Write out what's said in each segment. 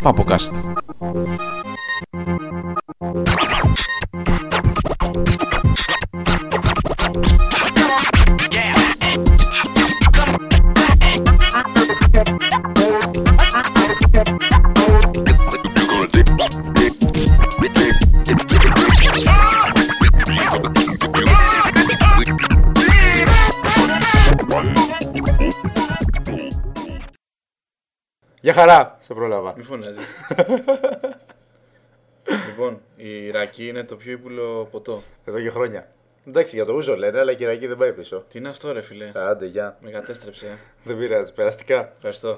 Papocast. Γεια χαρά, σε πρόλαβα. Μη φωνάζεις. Λοιπόν, η ρακή είναι το πιο ύπουλο ποτό. Εδώ και χρόνια. Εντάξει, για το ούζο λένε, αλλά η κυριακή δεν πάει πίσω. Τι είναι αυτό, ρε φιλέ? Άντε, γεια. Με κατέστρεψε. Δεν πειράζει, περαστικά. Ευχαριστώ.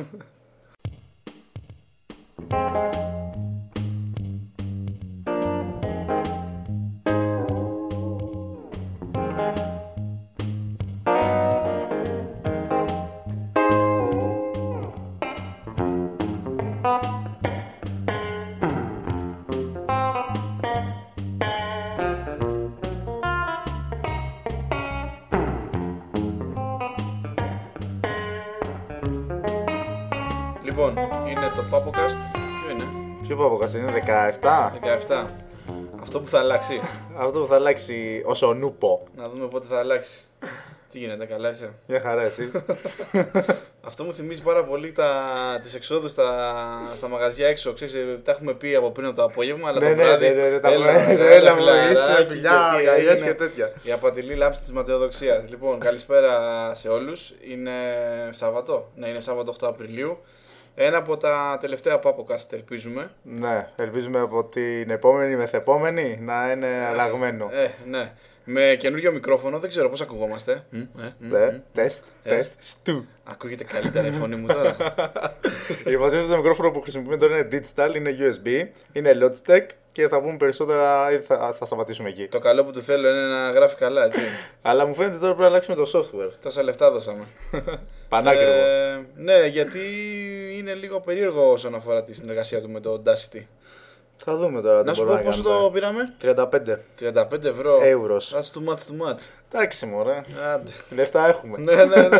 Λοιπόν, είναι το Papocast. Ποιο είναι? Ποιο Papocast είναι, 17? 17. Αυτό που θα αλλάξει. Αυτό που θα αλλάξει ως ο νούπο. Να δούμε πότε θα αλλάξει. Τι γίνεται, καλά είσαι? Γεια χαρά, εσύ. Αυτό μου θυμίζει πάρα πολύ τις εξόδους στα μαγαζιά έξω. Ξέρεις, τα έχουμε πει από πριν από το απόγευμα, αλλά το βράδυ. Έλα, είσαι φιλιά, γαριές και τέτοια. Η απατηλή λάμψη της ματαιοδοξίας. Λοιπόν, καλησπέρα σε όλους. Είναι Σάββατο. Ναι, είναι Σάββατο 8 Απριλίου. Ένα από τα τελευταία Papocast, ελπίζουμε. Ναι, ελπίζουμε από την επόμενη μεθεπόμενη να είναι αλλαγμένο. Ναι. Με καινούριο μικρόφωνο, δεν ξέρω πώς ακουγόμαστε. Τεστ, στου. Ακούγεται καλύτερα η φωνή μου τώρα. Υποτίθεται το μικρόφωνο που χρησιμοποιούμε τώρα είναι digital, είναι USB, είναι Logitech και θα πούμε περισσότερα ή θα σταματήσουμε εκεί. Το καλό που του θέλω είναι να γράφει καλά, έτσι. Αλλά μου φαίνεται τώρα πρέπει να αλλάξουμε το software. Τόσα λεφτά δώσαμε. Πανάκριβο. Ναι, γιατί είναι λίγο περίεργο όσον αφορά τη συνεργασία του με το Audacity. Θα δούμε τώρα. Να σου πω πόσο το πήραμε. 35 ευρώ. Euros. That's too much. Εντάξει, μωρέ. Άντε. Λεφτά έχουμε. Ναι.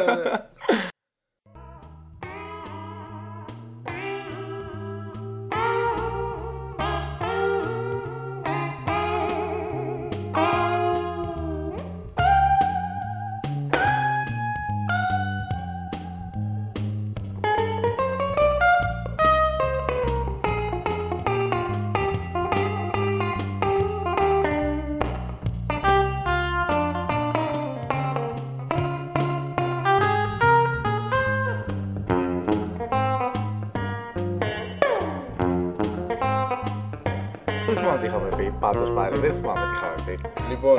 Δεν θυμάμαι τι είχαμε πει. Πάντως πάλι δεν θυμάμαι τι είχαμε πει. Λοιπόν,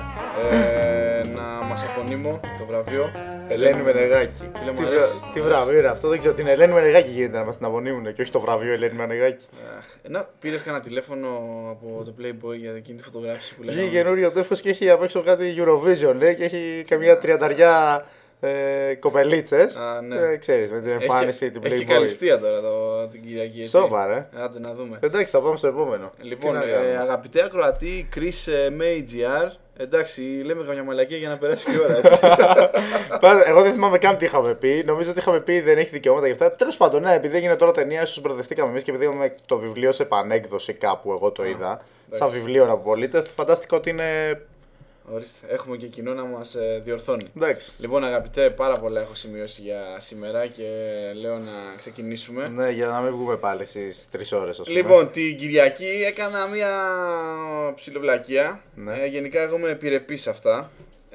να μας απονείμω το βραβείο. Ελένη Μενεγάκη. Φίλε μου, αρέσει. Τι βραβείο είναι αυτό, δεν ξέρω. Την Ελένη Μενεγάκη γίνεται να μας την απονείμουν και όχι το βραβείο Ελένη Μενεγάκη. Να, πήρες κανένα τηλέφωνο από το Playboy για εκείνη τη φωτογράφηση που λέγαμε? Βγήκε καινούριο τεύχος και έχει απ' έξω κάτι Eurovision, λέει, και έχει καμιά 30 κοπελίτσες. Ναι. Ξέρεις, με την εμφάνιση την Playboy. Έχει καλυστία τώρα την Κυριακή. Σώπα, ρε. Άντε να δούμε. Εντάξει, θα πάμε στο επόμενο. Λοιπόν, αγαπητέ ακροατή, Chris MAGR. Εντάξει, λέμε καμιά μαλακία για να περάσει και η ώρα, έτσι. Εγώ δεν θυμάμαι καν τι είχαμε πει. Νομίζω ότι είχαμε πει δεν έχει δικαιώματα γι' αυτά. Τέλος πάντων, ναι, επειδή έγινε τώρα ταινία, ίσως μπερδευτήκαμε εμείς και επειδή είδαμε το βιβλίο σε επανέκδοση κάπου, εγώ το είδα. Σαν βιβλίο να απολύτε. Φαντάστηκα ότι είναι. Ορίστε, έχουμε και κοινό να μας διορθώνει. Εντάξει. Λοιπόν, αγαπητέ, πάρα πολλά έχω σημειώσει για σήμερα και λέω να ξεκινήσουμε. Ναι, για να μην βγούμε πάλι στις 3 ώρες, ας πούμε. Λοιπόν, την Κυριακή έκανα μια ψιλοβλακία. Ναι. Γενικά, εγώ είμαι επιρρεπής σε αυτά.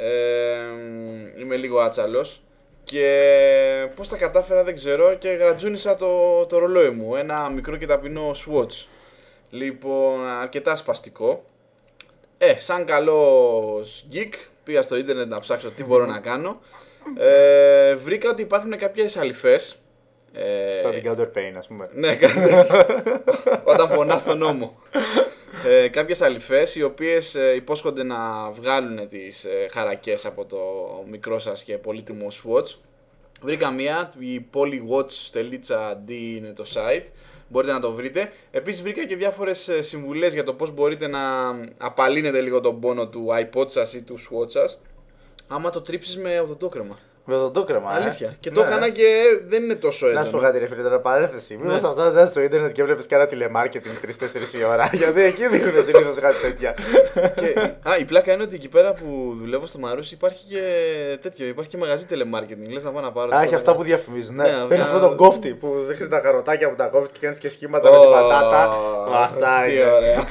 Είμαι λίγο άτσαλος. Και πώς τα κατάφερα δεν ξέρω και γρατζούνισα το ρολόι μου. Ένα μικρό και ταπεινό Swatch. Λοιπόν, αρκετά σπαστικό. Σαν καλός geek, πήγα στο ίντερνετ να ψάξω τι μπορώ να κάνω. Βρήκα ότι υπάρχουν κάποιες αλυφές. Σαν την counterpain, ας πούμε. Ναι, όταν πονάς τον νόμο. Κάποιες αλυφές οι οποίες υπόσχονται να βγάλουν τις χαρακές από το μικρό σας και πολύτιμο Swatch. Βρήκα μία, η polywatch.d είναι το site. Μπορείτε να το βρείτε. Επίσης βρήκα και διάφορες συμβουλές για το πώς μπορείτε να απαλύνετε λίγο τον πόνο του iPod σας ή του Swatch σας άμα το τρίψεις με οδοντόκρεμα. Με τον τόκρεμα. Αλήθεια. Και το έκανα και δεν είναι τόσο έντονο. Να σου πω κάτι, ρε φίλε, τώρα παρένθεση. Μήπως αυτά δεν ήταν στο ίντερνετ και βλέπεις κάνα τηλεμάρκετινγκ 3-4 η ώρα. Γιατί εκεί δείχνουν συνήθως κάτι τέτοια. Η πλάκα είναι ότι εκεί πέρα που δουλεύω στο Μαρούσι υπάρχει και τέτοιο. Υπάρχει και μαγαζί τηλεμάρκετινγκ. Λες να πάω να πάρω. Έχει αυτά που διαφημίζουν. Ναι, είναι αυτό το κόφτη που δείχνει τα καροτάκια που τα κόφτει και κάνει και σχήματα με την πατάτα. Αυτά είναι. Ωραία.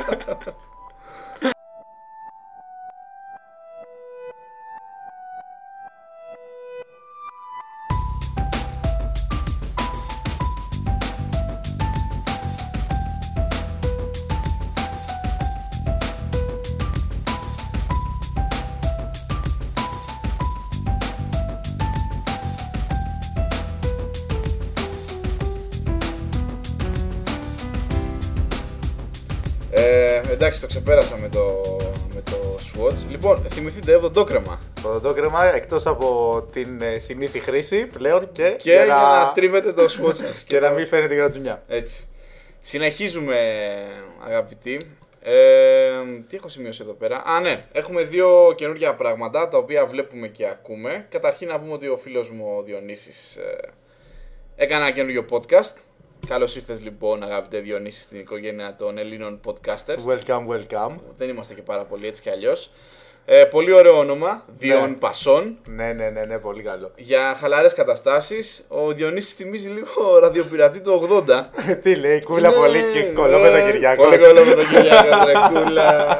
Εντάξει, το ξεπέρασα με το Swatch. Λοιπόν, θυμηθείτε οδοντόκρεμα. Το οδοντόκρεμα εκτός από την συνήθη χρήση πλέον και για να τρίβετε το Swatch σας. Και να μην φαίνεται η γρατζουνιά. Έτσι. Συνεχίζουμε, αγαπητοί. Τι έχω σημειώσει εδώ πέρα. Ναι, έχουμε δύο καινούργια πράγματα τα οποία βλέπουμε και ακούμε. Καταρχήν να πούμε ότι ο φίλος μου ο Διονύσης έκανε ένα καινούργιο podcast. Καλώς ήρθες λοιπόν, αγαπητέ Διονύση, στην οικογένεια των Ελλήνων podcasters. Welcome. Δεν είμαστε και πάρα πολύ έτσι κι αλλιώς. Πολύ ωραίο όνομα, Διον Πασόν. Ναι, πολύ καλό. Για χαλαρές καταστάσεις, ο Διονύσης θυμίζει λίγο ραδιοπειρατή του 80. Τι λέει, κούλα πολύ και κολό με τον Κυριάκο. Πολύ κολό με τον Κυριάκο, ρε κούλα.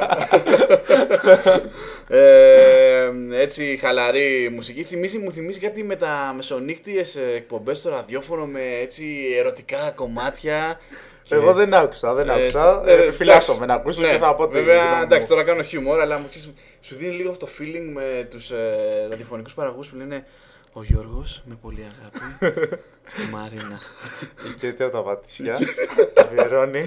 Έτσι χαλαρή μουσική. Μου θυμίζει κάτι με τα μεσονύκτιες εκπομπές στο ραδιόφωνο με έτσι ερωτικά κομμάτια. Εγώ δεν άκουσα. Φυλάξομαι να ακούσω και θα πω ότι. Βέβαια, εντάξει, τώρα κάνω χιούμορ, αλλά σου δίνει λίγο αυτό το feeling με τους ραδιοφωνικούς παραγωγούς που λένε ο Γιώργος με πολύ αγάπη στη Μαρίνα. Και τι από τα πατησιά. Αφιερώνει.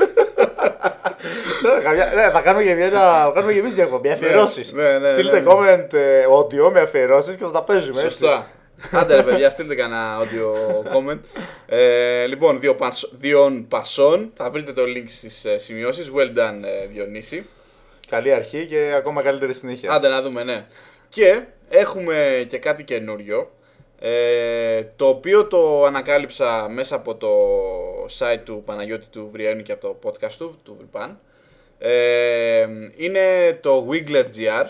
Θα κάνουμε και εμείς διακοπή. Αφιερώσεις. Στείλτε comment audio με αφιερώσεις και θα τα παίζουμε. Σωστά. Άντε ρε παιδιά, στείλτε κανένα audio comment. Λοιπόν, Διον Πασόν. Θα βρείτε το link στις σημειώσεις. Well done, Διονύση. Καλή αρχή και ακόμα καλύτερη συνέχεια. Άντε να δούμε, ναι. Και έχουμε και κάτι καινούριο, το οποίο το ανακάλυψα μέσα από το site του Παναγιώτη του Βριένου και από το podcast του Βρυπάν. Είναι το Wiggler.gr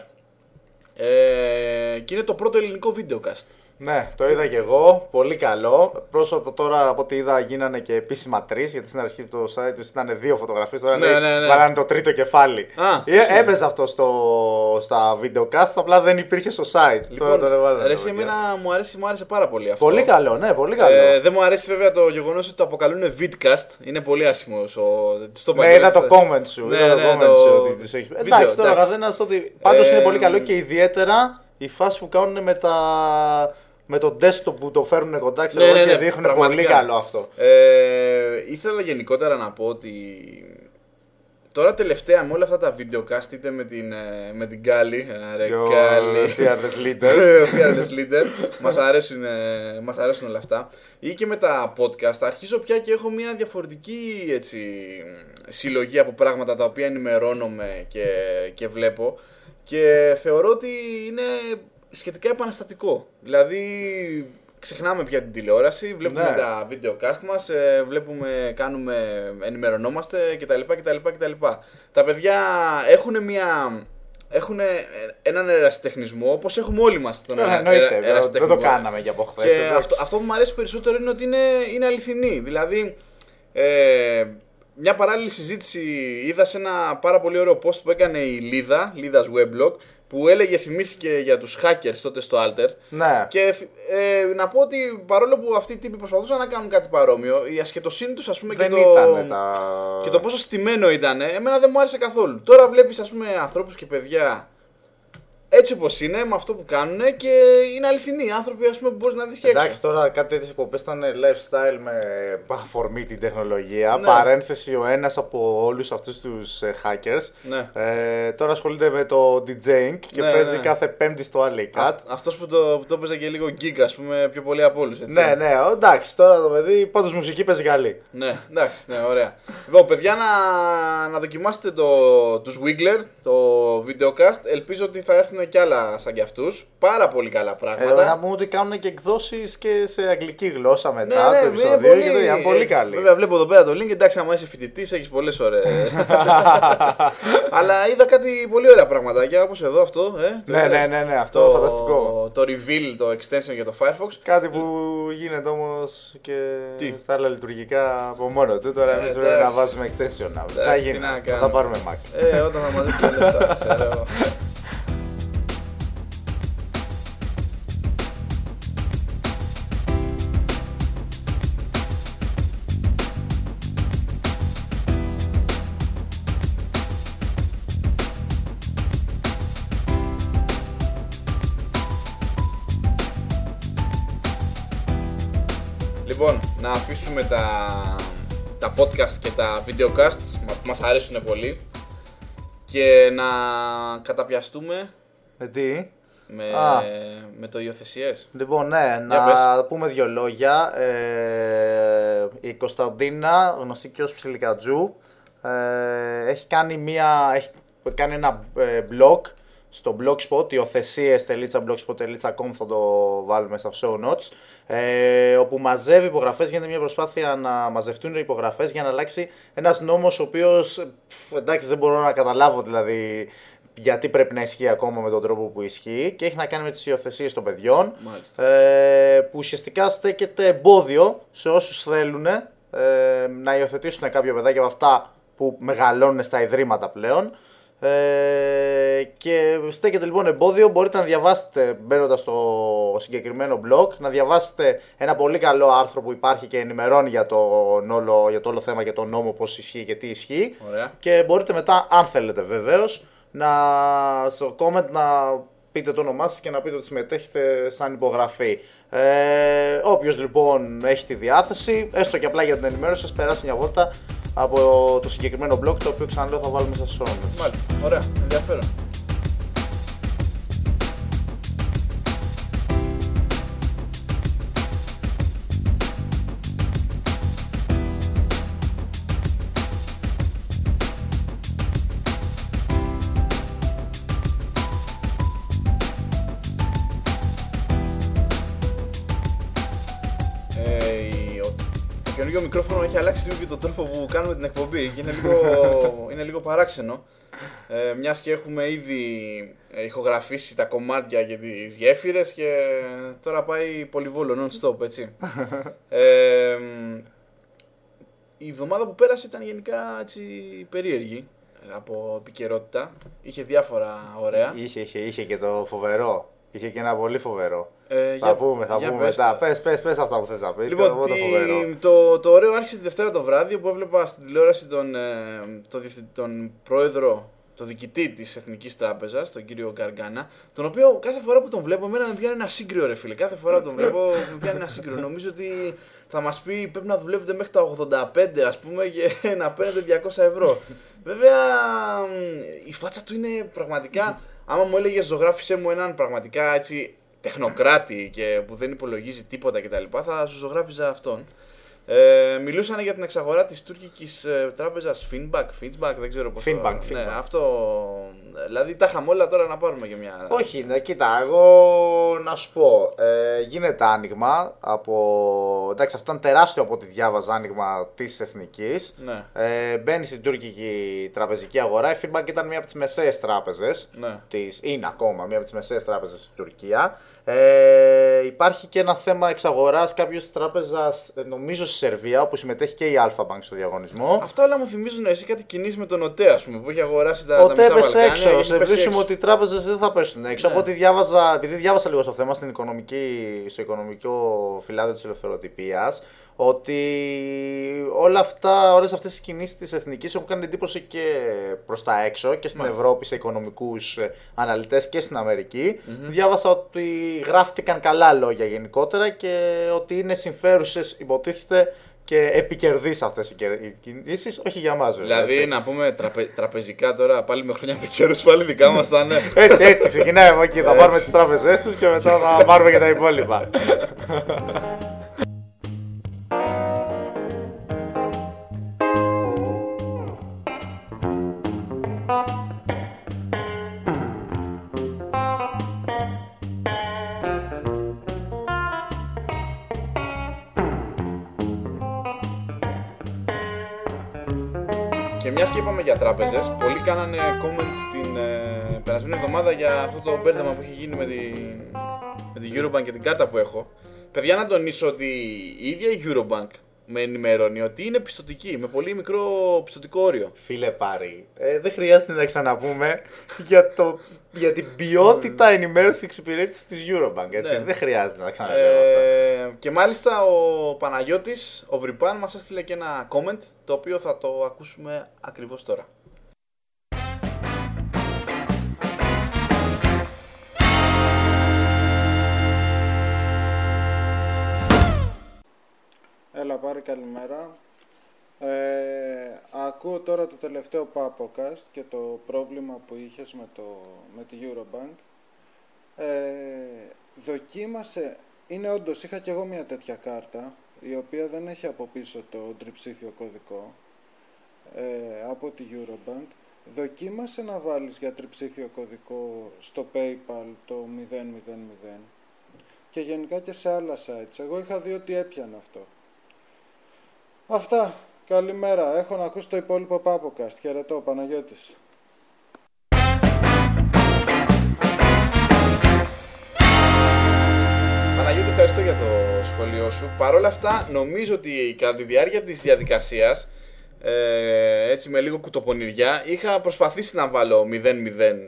και είναι το πρώτο ελληνικό videocast. Ναι, το είδα και εγώ. Πολύ καλό. Πρόσφατα τώρα από ό,τι είδα γίνανε και επίσημα 3, γιατί στην αρχή το site του ήταν 2 φωτογραφίες. Τώρα βάλανε το τρίτο κεφάλι. Έπαιζε αυτό στα videocast, απλά δεν υπήρχε στο site. Λοιπόν, τώρα εμένα μου άρεσε πάρα πολύ αυτό. Πολύ καλό, ναι, πολύ καλό. Δεν μου αρέσει βέβαια το γεγονός ότι το αποκαλούν vidcast. Είναι πολύ άσχημο. Ναι, είδα το comment σου. Εντάξει, τώρα καθένας ότι. Πάντως είναι πολύ καλό και ιδιαίτερα η φάση που κάνουν με το desktop που το φέρνουν κοντά, ξέρω και δείχνουν πολύ καλό αυτό. Ήθελα γενικότερα να πω ότι τώρα τελευταία με όλα αυτά τα videocast, είτε με την Γκάλι, Fearless Leader, μας αρέσουν όλα αυτά, ή και με τα podcast, αρχίζω πια και έχω μια διαφορετική συλλογή από πράγματα τα οποία ενημερώνομαι και βλέπω και θεωρώ ότι είναι σχετικά επαναστατικό. Δηλαδή ξεχνάμε πια την τηλεόραση, βλέπουμε τα videocast μας, ενημερωνόμαστε κτλ. Τα παιδιά έχουν έναν ερασιτεχνισμό όπως έχουμε όλοι μας τον ερασιτεχνισμό. Δεν το κάναμε και από χθες. Αυτό που μου αρέσει περισσότερο είναι ότι είναι αληθινή. Δηλαδή μια παράλληλη συζήτηση είδα σε ένα πάρα πολύ ωραίο post που έκανε η Λίδας Weblog, που θυμήθηκε για τους hackers τότε στο Alter. Ναι. Και να πω ότι παρόλο που αυτοί οι τύποι προσπαθούσαν να κάνουν κάτι παρόμοιο, η ασχετοσύνη τους, ας πούμε, και το πόσο στημένο ήταν, εμένα δεν μου άρεσε καθόλου. Τώρα βλέπεις, ας πούμε, ανθρώπους και παιδιά έτσι όπως είναι, με αυτό που κάνουν και είναι αληθινοί άνθρωποι, ας πούμε, που μπορείς να δεις και έξω. Εντάξει, τώρα κάτι τέτοιες εκπομπές ήταν lifestyle με αφορμή την τεχνολογία. Ναι. Παρένθεση ο ένας από όλους αυτούς τους hackers. Ναι. Τώρα ασχολείται με το DJing και παίζει κάθε Πέμπτη στο Alley Cat. Αυτός που το παίζει και λίγο gig, ας πούμε, πιο πολύ από όλους. Έτσι. Ναι, εντάξει, τώρα το παιδί πάντως μουσική παίζει καλή. Ναι, εντάξει, ωραία. Λοιπόν, παιδιά, να δοκιμάσετε τους Wiggler, το videocast. Ελπίζω ότι θα έρθουν ανακοινώσουν κι άλλα σαν κι αυτούς. Πάρα πολύ καλά πράγματα. Να πούμε ότι κάνουν και εκδόσεις και σε αγγλική γλώσσα μετά Ναι, το επεισόδιο. Και είναι πολύ καλή. Βέβαια, βλέπω εδώ πέρα το link. Εντάξει, άμα είσαι φοιτητής, έχεις πολλές ώρες. Αλλά είδα κάτι πολύ ωραία πραγματάκια όπως εδώ αυτό. Ναι, αυτό φανταστικό. Το reveal, το extension για το Firefox. Κάτι που γίνεται όμως και στα άλλα λειτουργικά από μόνο του. Τώρα εμείς πρέπει να βάζουμε extension. Θα γίνει. Θα πάρουμε Mac. Όταν θα μαζέψουμε λεφτά, ξέρω. Λοιπόν, να αφήσουμε τα podcast και τα videocasts που μας αρέσουν πολύ και να καταπιαστούμε με το υιοθεσίες. Λοιπόν, ναι, να πούμε δύο λόγια. Η Κωνσταντίνα, γνωστή και ως Ψιλικατζού, έχει κάνει ένα blog στο blogspot, υιοθεσίες.blogspot.com, θα το βάλουμε στα show notes, όπου μαζεύει υπογραφές. Γίνεται μια προσπάθεια να μαζευτούν υπογραφές για να αλλάξει ένας νόμος ο οποίος, εντάξει, δεν μπορώ να καταλάβω δηλαδή γιατί πρέπει να ισχύει ακόμα με τον τρόπο που ισχύει, και έχει να κάνει με τις υιοθεσίες των παιδιών, που ουσιαστικά στέκεται εμπόδιο σε όσους θέλουν να υιοθετήσουν κάποια παιδάκια από αυτά που μεγαλώνουν στα ιδρύματα πλέον. Και στέκεται λοιπόν εμπόδιο. Μπορείτε να διαβάσετε, μπαίνοντας στο συγκεκριμένο blog, να διαβάσετε ένα πολύ καλό άρθρο που υπάρχει και ενημερώνει για το όλο θέμα, για τον νόμο, πώς ισχύει και τι ισχύει. Ωραία. Και μπορείτε μετά, αν θέλετε βεβαίως, στο comment να πείτε το όνομά σας και να πείτε ότι συμμετέχετε σαν υπογραφή. Όποιος λοιπόν έχει τη διάθεση, έστω και απλά για την ενημέρωση σας, περάσει μια βόλτα από το συγκεκριμένο blog, το οποίο ξαναλέω θα βάλουμε στα show notes. Μάλιστα, ωραία, ενδιαφέρον. Το καινούργιο μικρόφωνο έχει αλλάξει λίγο και τον τρόπο που κάνουμε την εκπομπή και είναι λίγο παράξενο. Μιας και έχουμε ήδη ηχογραφήσει τα κομμάτια και τις γέφυρες και τώρα πάει πολυβόλο non-stop, έτσι. Η εβδομάδα που πέρασε ήταν γενικά έτσι περίεργη από επικαιρότητα. Είχε διάφορα ωραία. Είχε και το φοβερό. Είχε και ένα πολύ φοβερό. Θα πούμε μετά. Πες αυτά που θες να πεις. Λοιπόν, το ωραίο άρχισε τη Δευτέρα το βράδυ, που έβλεπα στην τηλεόραση τον πρόεδρο, τον διοικητή της Εθνικής Τράπεζας, τον κύριο Γκαργκάνα, τον οποίο κάθε φορά που τον βλέπω, εμένα με πιάνει ένα σύγκριο, ρε φίλε. Κάθε φορά που τον βλέπω, με πιάνει ένα σύγκριο. Νομίζω ότι θα μας πει πρέπει να δουλεύετε μέχρι τα 85, ας πούμε, και να παίρνετε 200 ευρώ. Βέβαια, η φάτσα του είναι πραγματικά. Άμα μου έλεγε ζωγράφισε μου έναν πραγματικά έτσι τεχνοκράτη και που δεν υπολογίζει τίποτα κτλ., θα σου ζωγράφιζα αυτόν. Μιλούσαν για την εξαγορά της τουρκικής τράπεζας Finbank, δεν ξέρω πώς. Finbank. Ναι, αυτό. Δηλαδή τα είχαμε όλα, τώρα να πάρουμε και μια. Όχι, ναι, κοίτα, εγώ να σου πω. Γίνεται άνοιγμα από. Εντάξει, αυτό ήταν τεράστιο από ό,τι διάβαζα, άνοιγμα της Εθνικής. Ναι. Μπαίνει στην τουρκική τραπεζική αγορά. Η Finbank ήταν μία από τις μεσαίες τράπεζες. Ναι. Είναι ακόμα μία από τις μεσαίες τράπεζες στην Τουρκία. Υπάρχει και ένα θέμα εξαγοράς κάποιες τράπεζας, νομίζω στη Σερβία, όπου συμμετέχει και η Alfa Bank στο διαγωνισμό. Αυτά όλα μου θυμίζουν εσύ κάτι κινήσεις με τον ΟΤΕ, ας πούμε, που έχει αγοράσει τα ΟΤΕ μισά έπεσε Βαλκάνια. έξω. Σε βρίσκουμε ότι οι τράπεζες δεν θα πέσουν έξω. Ναι. Από ό,τι επειδή διάβασα λίγο στο θέμα στο οικονομικό φυλάδιο της ελευθεροτυπίας, ότι όλες αυτές τις κινήσεις της Εθνικής έχουν κάνει εντύπωση και προς τα έξω και στην Ευρώπη σε οικονομικούς αναλυτές και στην Αμερική. Διάβασα ότι γράφτηκαν καλά λόγια γενικότερα και ότι είναι συμφέρουσες, υποτίθεται, και επικερδείς αυτές οι κινήσεις, όχι για μας βέβαια. Δηλαδή, έτσι. Να πούμε τραπεζικά τώρα, πάλι με χρόνια επικαιρούς, πάλι δικά μας θα είναι. Έτσι, ξεκινάει από εκεί. Θα πάρουμε τις τράπεζές τους και μετά θα πάρουμε και τα υπόλοιπα. Και μιας και είπαμε για τράπεζες, πολλοί κάνανε comment την περασμένη εβδομάδα για αυτό το μπέρδεμα που έχει γίνει με την Eurobank και την κάρτα που έχω. Παιδιά, να τονίσω ότι η ίδια η Eurobank με ενημερώνει ότι είναι πιστωτική, με πολύ μικρό πιστωτικό όριο. Φίλε Πάρη, δεν χρειάζεται να ξαναπούμε για την ποιότητα ενημέρωση εξυπηρέτησης της Eurobank, έτσι. Ναι. Δεν χρειάζεται να ξαναπούμε αυτά. Και μάλιστα ο Παναγιώτης, ο Βρυπάν, μας έστειλε και ένα comment, το οποίο θα το ακούσουμε ακριβώς τώρα. Έλα Πάρη, καλημέρα. Ακούω τώρα το τελευταίο podcast και το πρόβλημα που είχες με τη Eurobank. Δοκίμασε, είχα και εγώ μια τέτοια κάρτα, η οποία δεν έχει από πίσω το τριψήφιο κωδικό από τη Eurobank. Δοκίμασε να βάλεις για τριψήφιο κωδικό στο PayPal το 000 και γενικά και σε άλλα sites. Εγώ είχα δει ότι έπιανε αυτό. Αυτά. Καλημέρα. Έχω να ακούσω το υπόλοιπο podcast. Χαιρετώ, Παναγιώτης. Παναγιώτη, ευχαριστώ για το σχόλιο σου. Παρ' όλα αυτά, νομίζω ότι κατά τη διάρκεια της διαδικασίας, έτσι με λίγο κουτοπονηριά, είχα προσπαθήσει να βάλω 0-0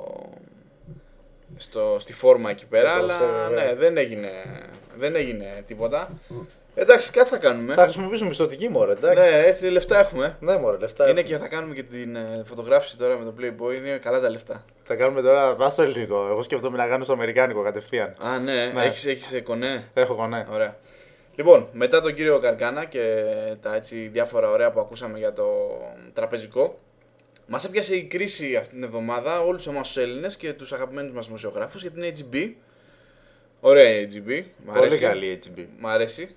στη φόρμα εκεί πέρα, αλλά ναι, δεν έγινε τίποτα. Εντάξει, κάτι θα κάνουμε. Θα χρησιμοποιήσουμε πιστωτική μωρέ, εντάξει. Ναι, έτσι λεφτά έχουμε. Ναι, μωρέ, λεφτά είναι έχουμε. Και θα κάνουμε και την φωτογράφηση τώρα με το Playboy. Είναι καλά τα λεφτά. Θα κάνουμε τώρα, πας στο ελληνικό. Εγώ σκέφτομαι να κάνω στο αμερικάνικο κατευθείαν. Α, ναι. Έχεις κονέ. Έχω κονέ. Ωραία. Λοιπόν, μετά τον κύριο Καρκάνα και τα έτσι διάφορα ωραία που ακούσαμε για το τραπεζικό, μας έπιασε η κρίση αυτή την εβδομάδα όλους εμάς τους Έλληνες και τους αγαπημένους μας δημοσιογράφους για την HB. Ωραία η HB. Πολύ καλή η HB. Μ' αρέσει.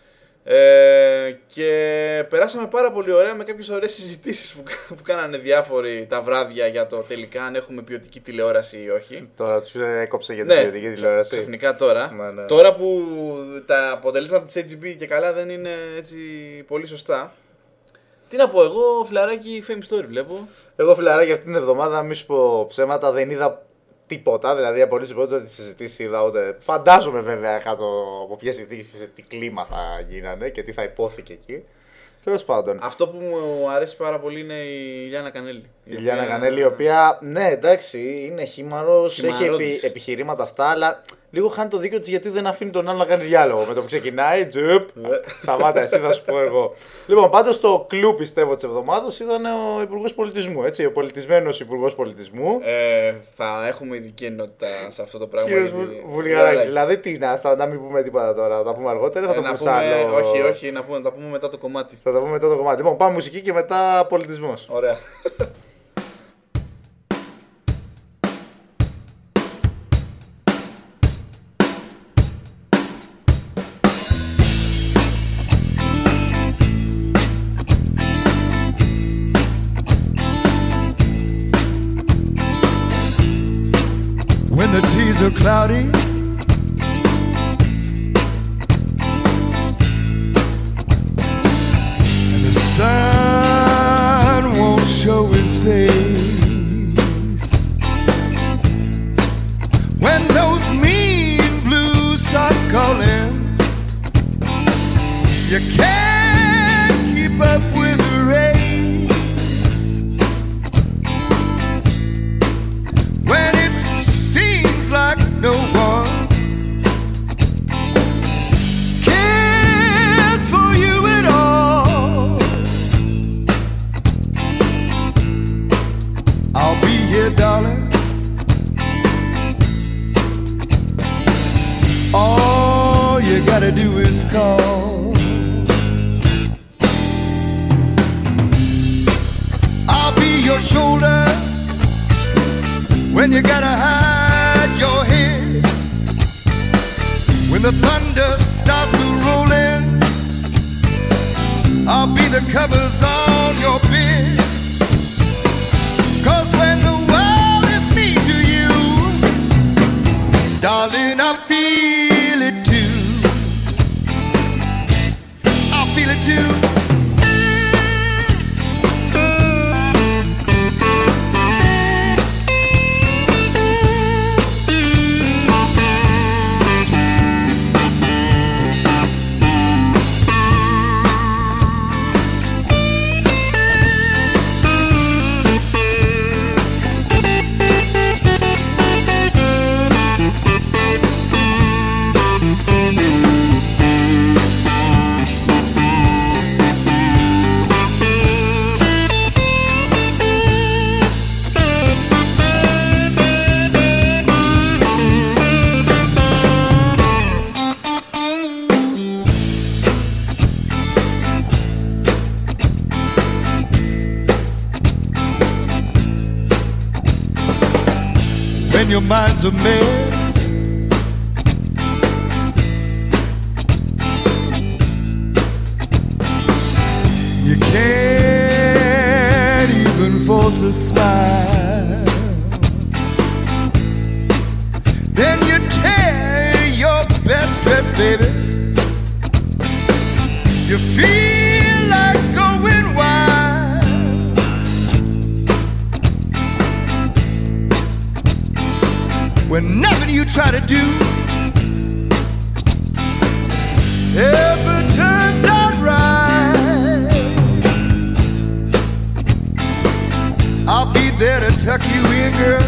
Και περάσαμε πάρα πολύ ωραία με κάποιες ωραίες συζητήσεις που κάνανε διάφοροι τα βράδια για το τελικά αν έχουμε ποιοτική τηλεόραση ή όχι. Τώρα τους έκοψε για την ποιοτική τηλεόραση. Ξαφνικά τώρα. Ναι. Τώρα που τα αποτελέσματα της HB και καλά δεν είναι έτσι πολύ σωστά. Τι να πω, εγώ φιλαράκι Fame Story βλέπω. Εγώ φιλαράκι αυτή την εβδομάδα, μη σου πω ψέματα, δεν είδα τίποτα, δηλαδή απολύτως τίποτα, τη συζητήσει είδα ούτε. Φαντάζομαι βέβαια κάτω από ποιες συνθήκες και σε τι κλίμα θα γίνανε και τι θα υπόθηκε εκεί. Τέλος πάντων. Αυτό που μου αρέσει πάρα πολύ είναι η Λιάννα Κανέλη. Η Λιάννα Κανέλη, η οποία, ναι, εντάξει, είναι χήμαρος, έχει επιχειρήματα αυτά, αλλά λίγο χάνει το δίκιο της γιατί δεν αφήνει τον άλλο να κάνει διάλογο. Με το που ξεκινάει, τζουπ, σταμάτα εσύ, θα σου πω εγώ. Λοιπόν, πάντως το κλου πιστεύω της εβδομάδας ήταν ο Υπουργός Πολιτισμού, έτσι, ο πολιτισμένος Υπουργός Πολιτισμού. Θα έχουμε ειδική ενότητα σε αυτό το πράγμα. Κύριος Βουλγαράκης, δηλαδή τι να μην πούμε τίποτα τώρα, θα τα πούμε αργότερα, θα το πούμε σε άλλο. Όχι, να τα πούμε μετά το κομμάτι. Θα τα πούμε μετά το κομμάτι. Λοιπόν, πάμε μουσική και μετά πολιτισμός. Ωραία. When the days are cloudy and the sun won't show his face, when those mean blues start calling, you can't keep up with the race. When it seems like no one cares for you at all, I'll be here, darling. All you gotta do is call. I'll be your shoulder when you gotta hide your head. When the thunder starts to roll in, I'll be the covers on your bed. 'Cause when the world is mean to you, darling, I feel it too. I feel it too. your mind's a mess. You can't even force a smile. Then you tear your best dress, baby. You feel like going wild. When nothing you try to do ever turns out right. I'll be there to tuck you in, girl.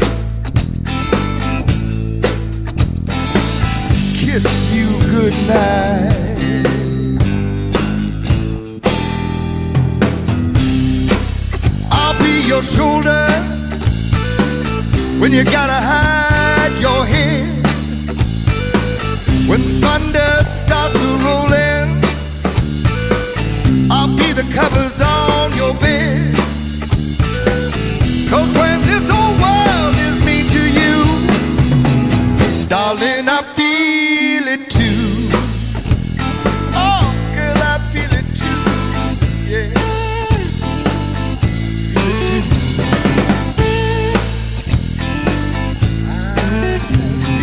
Kiss you goodnight. I'll be your shoulder when you gotta hide your head. When thunder starts to rolling, I'll be the covers on your bed. 'Cause when this whole world is mean to you, darling, I feel it too. Oh, girl, I feel it too. Yeah, feel it too. I feel it too.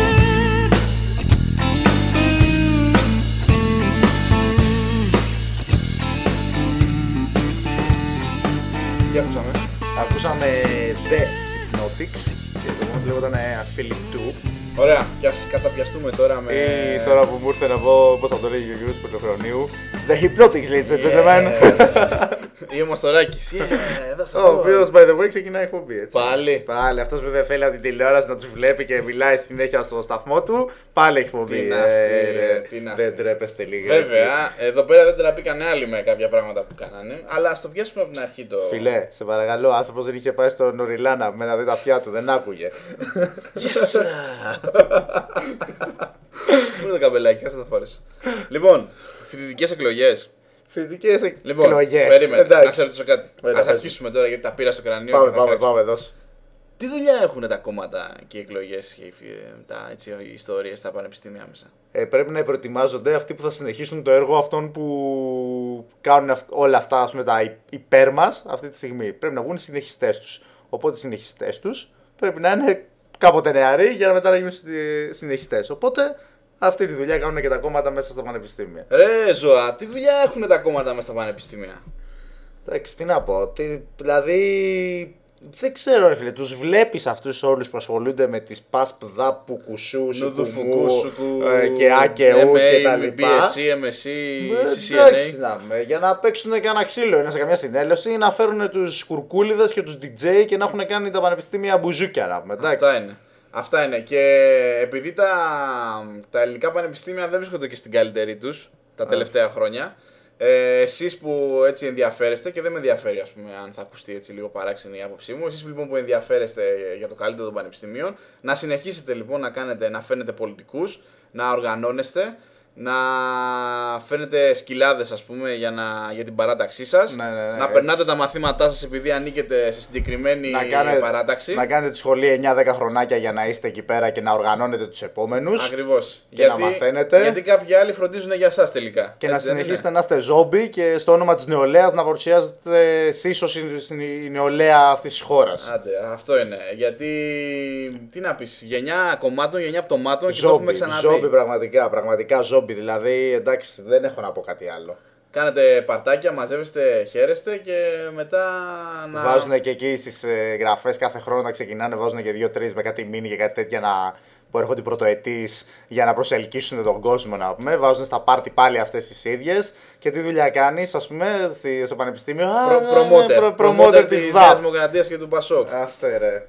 Τι ακούσαμε? Ακούσαμε The Hypnotics και το μόνο λέγονταν Philip 2. Ωραία, και ας καταπιαστούμε τώρα με... Τώρα που μου ήρθε να πω πώς θα το λέγει ο κύριος Πετροχρονίου. The Hypnotics, ladies and gentlemen. Ή ο Μαστοράκης. Ο οποίος, by the way, ξεκινάει εκπομπή, έτσι. Πάλι. Αυτός που δεν θέλει από την τηλεόραση να τους βλέπει και μιλάει συνέχεια στο σταθμό του, πάλι εκπομπή. Τι είναι αυτή, Δεν τρέπεστε λίγα. Βέβαια, εδώ πέρα δεν τραπήκαν άλλοι με κάποια πράγματα που κάνανε, αλλά ας το πιάσουμε από την αρχή το... Φιλέ, σε παρακαλώ, ο άνθρωπος δεν είχε πάει στον Οριλάνα με να δει τα αυτιά του, δεν άκουγε. Yes! Πού είναι το καμπελάκι, άσε το φόρες. Λοιπόν, φοιτητικές εκλογές. Φοιτητικές Λοιπόν, εκλογές. περίμενε, να σε ρωτήσω κάτι. Ας αρχίσουμε τώρα γιατί τα πήρα στο κρανίο. Πάμε, δώσε. Τι δουλειά έχουν τα κόμματα και οι εκλογές και οι ιστορίες στα πανεπιστήμια μέσα? Πρέπει να προετοιμάζονται αυτοί που θα συνεχίσουν το έργο αυτών που κάνουν όλα αυτά, ας πούμε, τα υπέρ μας αυτή τη στιγμή. Πρέπει να βγουν οι συνεχιστές τους. Οπότε οι συνεχιστές τους πρέπει να είναι κάποτε νεαροί για να μετά να γίνουν συνεχιστές. Οπότε αυτή τη δουλειά κάνουν και τα κόμματα μέσα στα πανεπιστήμια. Ρε Ζωά, τι δουλειά έχουν τα κόμματα μέσα στα πανεπιστήμια? Εντάξει, τι να πω. Δηλαδή, δεν ξέρω, ρε φίλε. Τους βλέπεις αυτούς όλους που ασχολούνται με τις ΠΑΣΠ, ΔΑΠ, Κουσού, Σουκουμού και ΑΚΕΟΥ και τα λοιπά. BSc, MSc, CCNA. Εντάξει, για να παίξουν και ένα ξύλο είναι σε καμιά συνέλευση ή να φέρουν τους κουρκούλιδες και τους DJ και να έχουν κάνει τα πανεπιστήμια μπουζούκια, να πούμε. Αυτά είναι. Και επειδή τα ελληνικά πανεπιστήμια δεν βρίσκονται και στην καλύτερη τους τα τελευταία χρόνια, εσείς που έτσι ενδιαφέρεστε, και δεν με ενδιαφέρει, ας πούμε, αν θα ακουστεί έτσι λίγο παράξενη η άποψή μου, εσείς λοιπόν που ενδιαφέρεστε για το καλύτερο των πανεπιστημίων, να συνεχίσετε λοιπόν να φαίνετε πολιτικούς, να οργανώνεστε, να φαίνετε σκυλάδες, ας πούμε, για την παράταξή σας, να περνάτε τα μαθήματά σας επειδή ανήκετε σε συγκεκριμένη παράταξη. Να κάνετε τη σχολή 9-10 χρονάκια για να είστε εκεί πέρα και να οργανώνετε τους επόμενους. Ακριβώς. Να μαθαίνετε. Γιατί κάποιοι άλλοι φροντίζουν για εσάς τελικά. Και έτσι να συνεχίσετε να είστε ζόμπι και στο όνομα της νεολαίας να παρουσιάζετε ίσως η νεολαία αυτής της χώρας. Άντε, αυτό είναι. Γιατί, τι να πεις, γενιά κομμάτων, γενιά πτωμάτων και το έχουμε ξαναδεί. Ζόμπι πραγματικά ζόμπι. Δηλαδή, εντάξει, δεν έχω να πω κάτι άλλο. Κάνετε παρτάκια, μαζεύεστε, χαίρεστε και μετά να... Βάζουν και εκεί στις γραφές κάθε χρόνο να ξεκινάνε, βάζουν και 2-3 με κάτι μίνι και κάτι τέτοια που έρχονται πρωτοετής για να προσελκύσουν τον κόσμο, να πούμε. Βάζουν στα πάρτι πάλι αυτές τις ίδιες. Και τι δουλειά κάνεις, ας πούμε, στο πανεπιστήμιο? Προμότερ της Νέας Δημοκρατίας και του Πασόκ. Άστε ρε.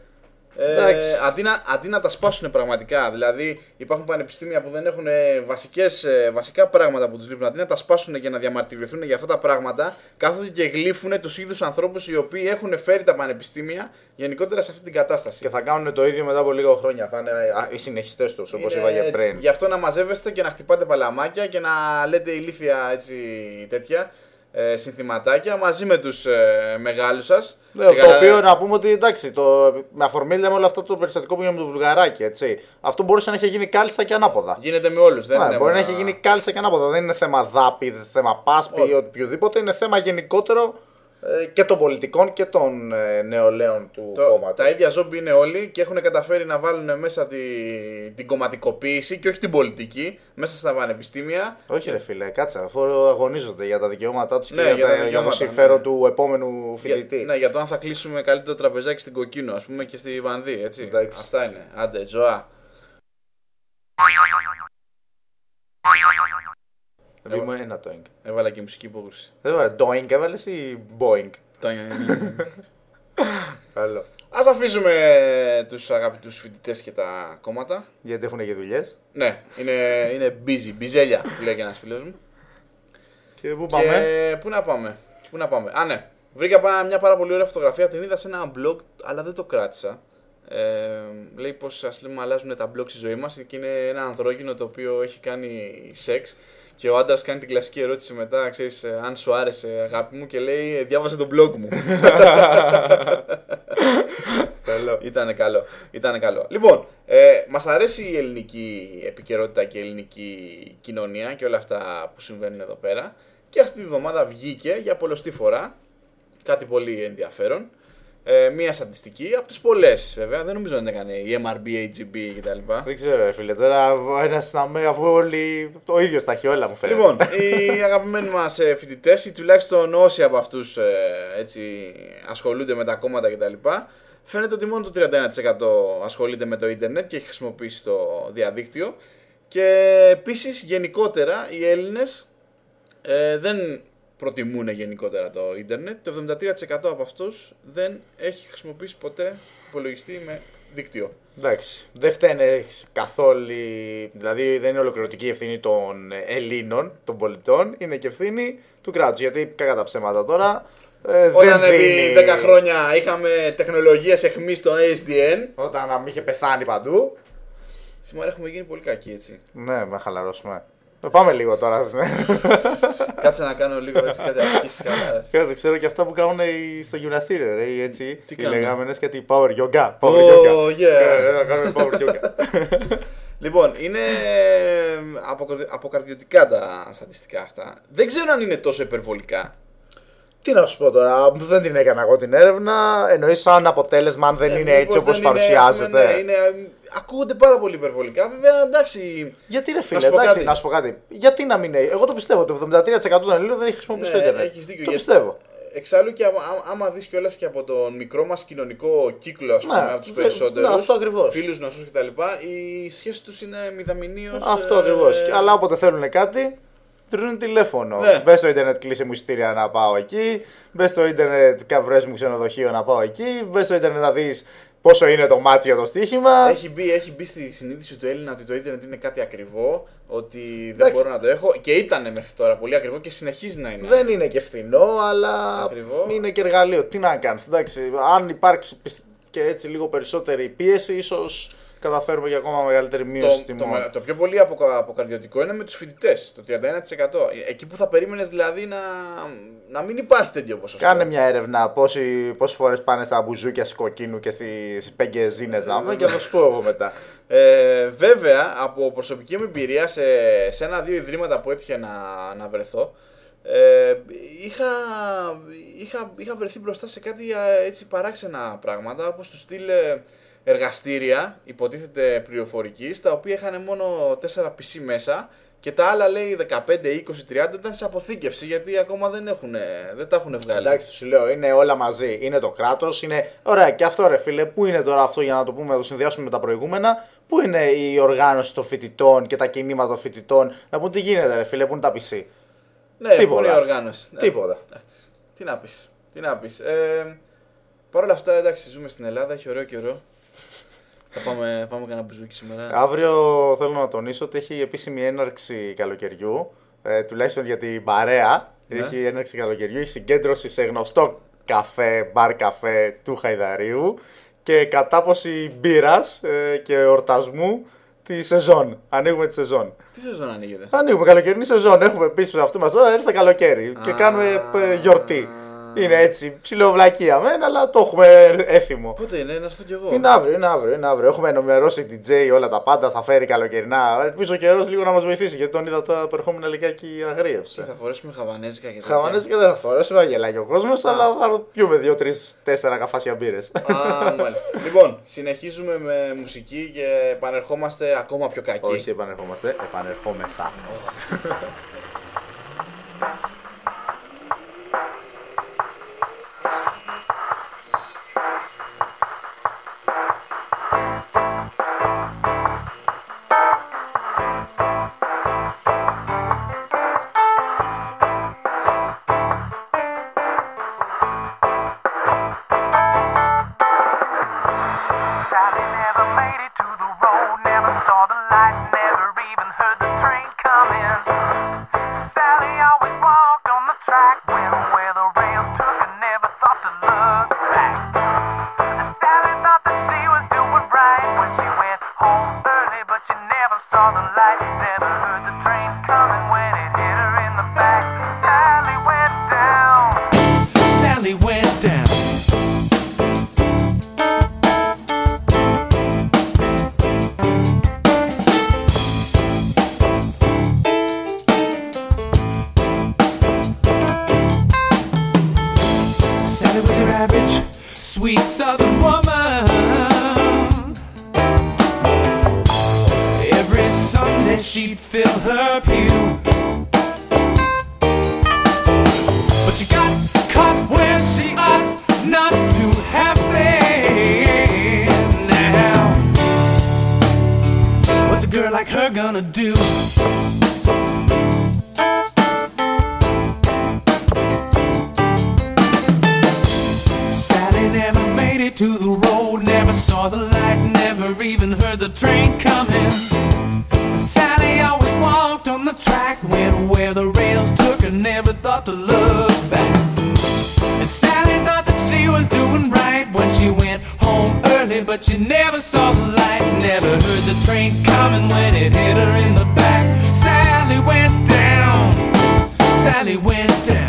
Αντί να τα σπάσουν πραγματικά, δηλαδή υπάρχουν πανεπιστήμια που δεν έχουν βασικά πράγματα που τους λείπουν, αντί να τα σπάσουν και να διαμαρτυρηθούν για αυτά τα πράγματα, κάθονται και γλύφουν τους ίδιους ανθρώπους οι οποίοι έχουν φέρει τα πανεπιστήμια γενικότερα σε αυτή την κατάσταση. Και θα κάνουν το ίδιο μετά από λίγα χρόνια. Θα είναι οι συνεχιστές τους, όπως είπα και πριν. Γι' αυτό να μαζεύεστε και να χτυπάτε παλαμάκια και να λέτε ηλίθια έτσι τέτοια. συνθηματάκια μαζί με τους μεγάλους σας. Ναι, το οποίο να πούμε ότι εντάξει, με αφορμή λέμε όλο αυτό το περιστατικό που έγινε με το Βουλγαράκι. Έτσι. Αυτό μπορούσε να έχει γίνει κάλιστα και ανάποδα. Γίνεται με όλους. Μπορεί να έχει γίνει κάλιστα και ανάποδα. Δεν είναι θέμα δάπη, θέμα πάσπη ή οποιοδήποτε. Είναι θέμα γενικότερο και των πολιτικών και των νεολαίων του κόμματος. Τα ίδια ζόμπι είναι όλοι και έχουν καταφέρει να βάλουν μέσα την κομματικοποίηση και όχι την πολιτική μέσα στα πανεπιστήμια. Όχι, ρε φίλε, κάτσε, αφού αγωνίζονται για τα δικαιώματά τους και για το συμφέρον του επόμενου φοιτητή. Ναι, για το αν θα κλείσουμε καλύτερο τραπεζάκι στην Κοκκίνο, ας πούμε, και στη Βανδύ. Έτσι. Αυτά είναι. Άντε, ζωά. Έβαλε ένα Doink. Έβαλα και μουσική υπόκριση. Δεν έβαλε Doink, έβαλες ή Boeing? Καλό. Ας αφήσουμε τους αγαπητούς φοιτητές και τα κόμματα. Γιατί έχουν και δουλειές. Ναι, είναι busy, μπιζέλια που λέει και ένας φίλος μου. Και πού πάμε? Πού να πάμε. Α, ναι. Βρήκα μια πάρα πολύ ωραία φωτογραφία, την είδα σε ένα blog, αλλά δεν το κράτησα. Λέει πως ας λέμε αλλάζουν τα blog στη ζωή μας και είναι ένα ανδρόγυνο το οποίο έχει κάνει σεξ. Και ο άντρας κάνει την κλασική ερώτηση μετά, ξέρεις, αν σου άρεσε αγάπη μου, και λέει διάβασε το blog μου. Ήτανε καλό. Λοιπόν, μας αρέσει η ελληνική επικαιρότητα και η ελληνική κοινωνία και όλα αυτά που συμβαίνουν εδώ πέρα. Και αυτή τη βδομάδα βγήκε για πολλοστή φορά κάτι πολύ ενδιαφέρον. Μία στατιστική από τις πολλές, βέβαια. Δεν νομίζω να έκανε η MRB, AGB κτλ. Δεν ξέρω, ρε φίλε. Τώρα ένας αφού όλοι το ίδιο στα χιόλα μου φαίνεται. Λοιπόν, οι αγαπημένοι μας φοιτητές, ή τουλάχιστον όσοι από αυτούς έτσι, ασχολούνται με τα κόμματα κτλ., φαίνεται ότι μόνο το 31% ασχολείται με το ίντερνετ και έχει χρησιμοποιήσει το διαδίκτυο. Και επίσης, γενικότερα, οι Έλληνες δεν προτιμούν γενικότερα το ίντερνετ. Το 73% από αυτούς δεν έχει χρησιμοποιήσει ποτέ υπολογιστή με δίκτυο. Εντάξει, δεν φταίνε καθόλου, δηλαδή δεν είναι ολοκληρωτική ευθύνη των Ελλήνων, των πολιτών, είναι και ευθύνη του κράτους. Γιατί κακά τα ψέματα τώρα. Όταν επί 10 χρόνια είχαμε τεχνολογίες εχμής στο ASDN. Όταν να μην είχε πεθάνει παντού. Σήμερα έχουμε γίνει πολύ κακοί, έτσι. Ναι, να χαλαρώσουμε. Πάμε λίγο τώρα. Κάτσε να κάνω λίγο έτσι κάτι ασκήσεις χαλάρας. Κάτσε, ξέρω και αυτά που κάνουν στο γυμναστήριο, ρε, έτσι. Τι οι λεγάμενες κάτι power yoga. Yeah. Να κάνουμε power yoga. Λοιπόν, είναι αποκαρδιωτικά τα στατιστικά αυτά. Δεν ξέρω αν είναι τόσο υπερβολικά. Τι να σου πω τώρα, δεν την έκανα εγώ την έρευνα. Εννοείς σαν αποτέλεσμα, αν δεν είναι έτσι όπως παρουσιάζεται. Ναι, ακούγονται πάρα πολύ υπερβολικά, βέβαια, εντάξει. Γιατί ρε φίλε, να σου πω κάτι. Γιατί να μην είναι. Εγώ το πιστεύω. Το 73% των Ελλήνων δεν έχει χρησιμοποιήσει το Ιντερνετ. Έχεις δίκιο. Το πιστεύω. Εξάλλου και άμα δεις κιόλας και από τον μικρό μας κοινωνικό κύκλο, ας πούμε, από τους περισσότερους φίλους, γνωστούς κτλ., η σχέση τους είναι μηδαμινίως. Αυτό ακριβώς. Αλλά όποτε θέλουν κάτι, τρώνε τηλέφωνο. Ναι. Μπες στο ίντερνετ, κλείσε μου εισιτήρια να πάω εκεί. Μπες στο ίντερνετ, βρες μου ξενοδοχείο να πάω εκεί. Μπες στο ίντερνετ να δεις πόσο είναι το μάτσι για το στοίχημα. Έχει μπει στη συνείδηση του Έλληνα ότι το ίντερνετ είναι κάτι ακριβό, ότι δεν μπορώ να το έχω. Και ήταν μέχρι τώρα πολύ ακριβό και συνεχίζει να είναι. Δεν είναι και φθηνό, αλλά ακριβό. Είναι και εργαλείο. Τι να κάνεις. Εντάξει, αν υπάρξει και έτσι λίγο περισσότερη πίεση, ίσως καταφέρουμε για ακόμα μεγαλύτερη μείωση τιμών. Το πιο πολύ αποκαρδιωτικό είναι με τους φοιτητές, το 31%. Εκεί που θα περίμενες δηλαδή να μην υπάρχει τέτοιο ποσοστό. Κάνε μια έρευνα πόσες φορές πάνε στα μπουζούκια στις Κοκκίνου και στις Πεγκεζίνες να πούμε και θα σου πω εγώ μετά. Βέβαια, από προσωπική μου εμπειρία σε ένα-δύο ιδρύματα που έτυχε να βρεθώ, είχα βρεθεί μπροστά σε κάτι έτσι παράξενα πράγματα, όπως του στυλ εργαστήρια, υποτίθεται πληροφορικής, τα οποία είχαν μόνο 4 PC μέσα και τα άλλα λέει 15, 20, 30 ήταν σε αποθήκευση γιατί ακόμα δεν τα έχουν βγάλει. Εντάξει, σου λέω, είναι όλα μαζί. Είναι το κράτος, είναι. Ωραία, και αυτό ρε φίλε, πού είναι τώρα αυτό για να το πούμε, να το συνδυάσουμε με τα προηγούμενα, πού είναι η οργάνωση των φοιτητών και τα κινήματα των φοιτητών, να πούν τι γίνεται ρε φίλε, πού είναι τα PC. Ναι, πού είναι η οργάνωση. Τίποτα. Τι να πεις. Παρ' όλα αυτά, εντάξει, ζούμε στην Ελλάδα, έχει ωραίο καιρό. Θα πάμε κανένα μπουζούκι σήμερα. Αύριο θέλω να τονίσω ότι έχει επίσημη έναρξη καλοκαιριού, τουλάχιστον για την παρέα. Ναι. Έχει έναρξη καλοκαιριού, έχει συγκέντρωση σε γνωστό μπαρ καφέ του Χαϊδαρίου και κατάποση μπύρας και εορτασμού τη σεζόν. Ανοίγουμε τη σεζόν. Τι σεζόν ανοίγεται? Ανοίγουμε καλοκαιρινή σεζόν. Έχουμε πει σε αυτό μας τώρα, έρθε καλοκαίρι και κάνουμε γιορτή. Είναι έτσι, ψιλοβλακία μεν, αλλά το έχουμε έθιμο. Πότε είναι, να έρθω κι εγώ. Είναι αύριο. Έχουμε ενημερώσει DJ όλα τα πάντα, θα φέρει καλοκαιρινά. Ελπίζω ο καιρός λίγο να μας βοηθήσει, γιατί τον είδα τώρα που ερχόμουν λιγάκι αγρίευσε. Θα φορέσουμε χαβανέζικα και τέτοια. Χαβανέζικα δεν θα φορέσουμε, θα γελάει ο κόσμος, αλλά θα πιούμε 2-3-4 καφάσια μπύρες. Μάλιστα. Λοιπόν, συνεχίζουμε με μουσική και επανερχόμαστε ακόμα πιο κακοί. Όχι, επανερχόμαστε, επανερχόμεθα. She'd fill her pew, but she got caught where she ought not to have been. Now, what's a girl like her gonna do? Sally never made it to the road, never saw the light, never even heard the train coming. Sally always walked on the track, went where the rails took her, never thought to look back. And Sally thought that she was doing right when she went home early, but she never saw the light, never heard the train coming when it hit her in the back. Sally went down, Sally went down.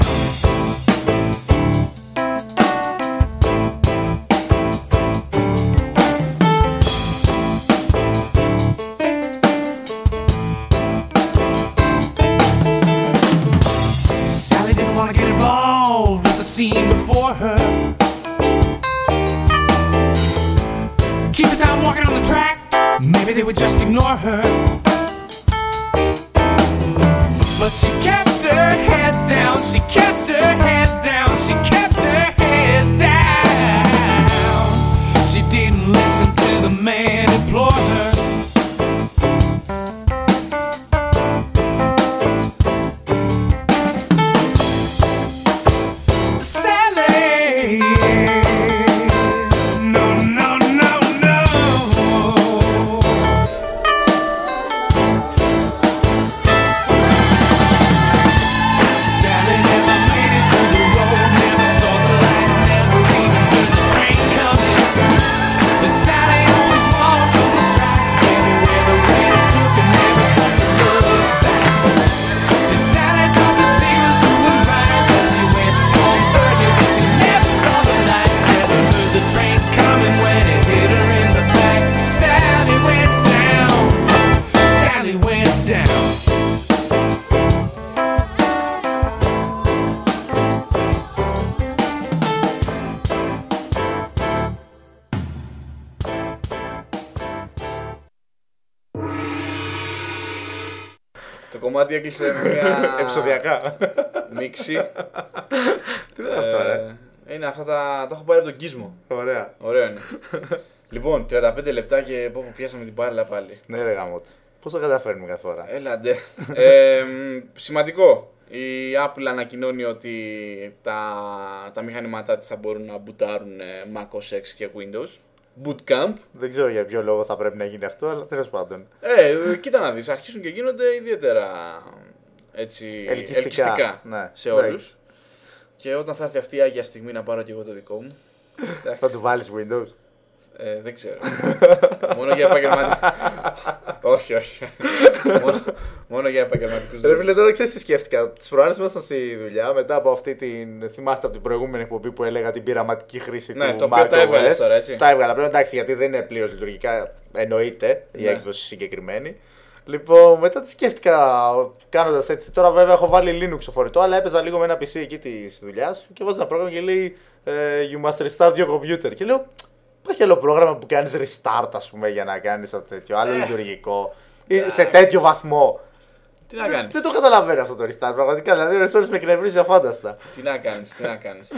Scene before her. Keep the time walking on the track. Maybe they would just ignore her. But she kept her head down. She kept her head down. She kept her head down. She didn't listen to the man implore her. Το κομμάτι έκλεισε με μια επεισοδιακά μίξη. Τι είναι αυτό, ρε? Είναι αυτά τα έχω πάρει από τον Gizmo. Ωραία. Ωραίο είναι. Λοιπόν, 35 λεπτά και πω πιάσαμε την μπάρλα πάλι. Ναι, ρε γαμώτο. Πώς το καταφέρνουμε κάθε φορά? Έλα ντε. Σημαντικό. Η Apple ανακοινώνει ότι τα μηχανήματά της θα μπορούν να μπουτάρουν macOS X και Windows. Bootcamp. Δεν ξέρω για ποιο λόγο θα πρέπει να γίνει αυτό, αλλά τέλος πάντων. Κοίτα να δεις, αρχίσουν και γίνονται ιδιαίτερα έτσι, ελκυστικά ναι, σε όλους. Και όταν θα έρθει αυτή η άγια στιγμή να πάρω και εγώ το δικό μου. Θα του βάλεις Windows? Δεν ξέρω. Μόνο για επαγγελματικούς. Όχι. Μόνο για επαγγελματικούς. Ρε φίλε, τώρα ξέρεις τι σκέφτηκα. Τις προάλλες ήμασταν στη δουλειά μετά από αυτή την. Θυμάστε από την προηγούμενη εκπομπή που έλεγα την πειραματική χρήση του. Ναι, το οποίο τα έβγαλες τώρα, έτσι. Τα έβγαλα πλέον, εντάξει, γιατί δεν είναι πλήρως λειτουργικά. Εννοείται η έκδοση συγκεκριμένη. Λοιπόν, μετά τη σκέφτηκα κάνοντας έτσι. Τώρα βέβαια έχω βάλει Linux στο φορητό, αλλά έπαιζα λίγο με ένα PC εκεί της δουλειάς και βάζω ένα πρόγραμμα και λέει You must restart your computer. Και λέω, υπάρχει άλλο πρόγραμμα που κάνεις restart, ας πούμε, για να κάνεις αυτό τέτοιο, άλλο λειτουργικό. Σε τέτοιο βαθμό. Τι να κάνεις. Δεν το καταλαβαίνω αυτό το restart, πραγματικά. Δηλαδή, ο Ρεσόρης με εκνευρίζει αφάνταστα. Τι να κάνεις.